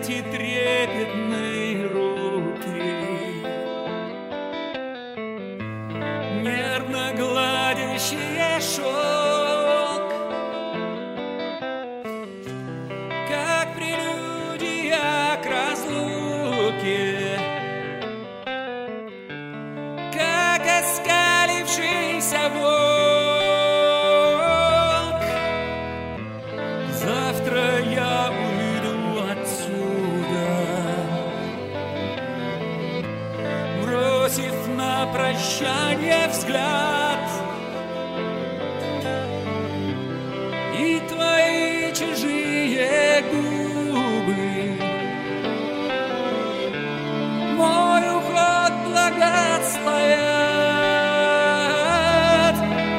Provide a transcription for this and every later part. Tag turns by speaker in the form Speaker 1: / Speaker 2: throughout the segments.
Speaker 1: эти трепетные руки, нервно гладящие шелк, как прелюдия к разлуке, как оскалившийся волк. Завтра я уйду отсюда, бросив на прощание взгляд, и твои чужие губы мой уход благословят.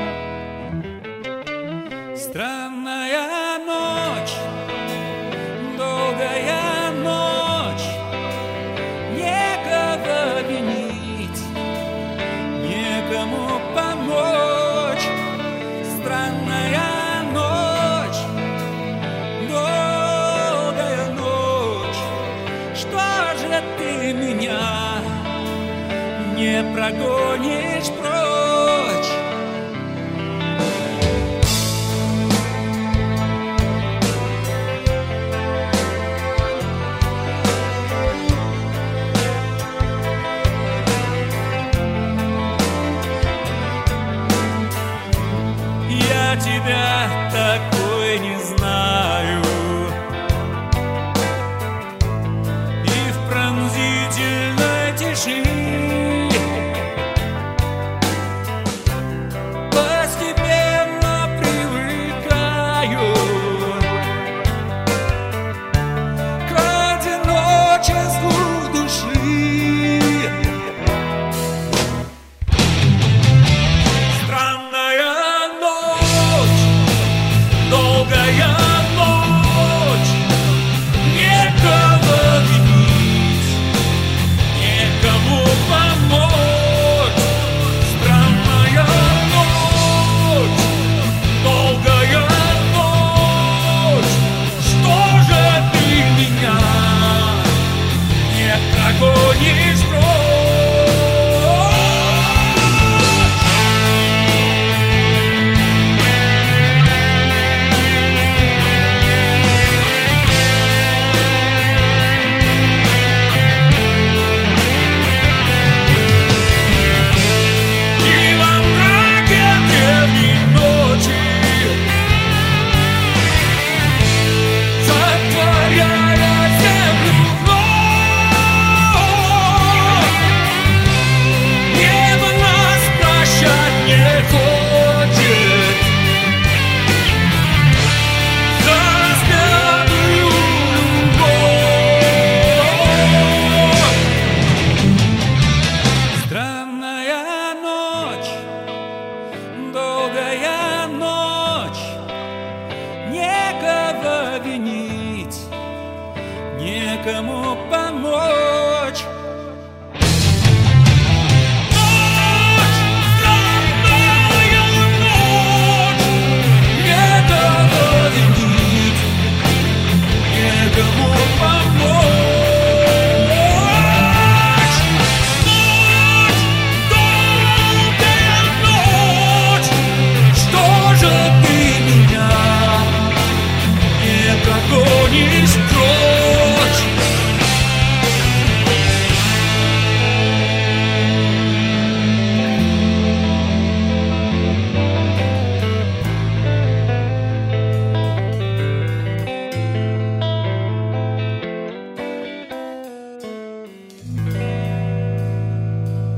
Speaker 1: Странная ночь, долгая ночь, некого винить, некому помочь. Странная ночь, долгая ночь, что же ты меня не прогонишь прочь? Я тебя такой не знаю, и в пронзительной тиши постепенно привыкаю к одиночеству души. Странная ночь, долгая ночь, некого винить, некому помочь. Странная ночь, долгая ночь, что же ты меня не прогонишь прочь? Долгая ночь, некого винить, некому помочь.